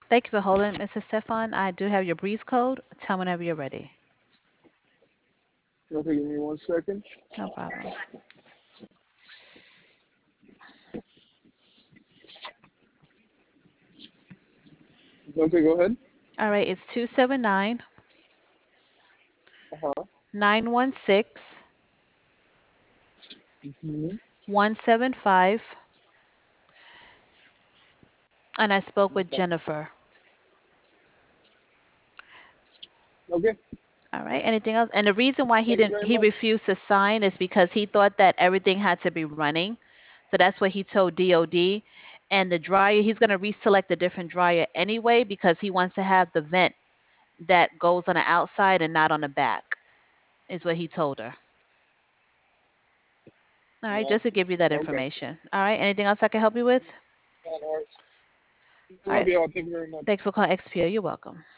Thank you for holding, Mrs. Stefan. I do have your breeze code. Tell me whenever you're ready. Okay, give me 1 second. No problem. Okay, go ahead. All right, it's 279 Uh-huh. 916 Mm-hmm. 175. And I spoke with Okay. Jennifer. Okay. All right. Anything else? And the reason why Thank you very he much. refused to sign is because he thought that everything had to be running. So that's what he told DOD. And the dryer, he's going to reselect a different dryer anyway because he wants to have the vent that goes on the outside and not on the back, is what he told her. All right, Yeah. just to give you that Okay. information. All right, anything else I can help you with? All right. All Love right, you all. Thank you very much. thanks for calling XPO. You're welcome.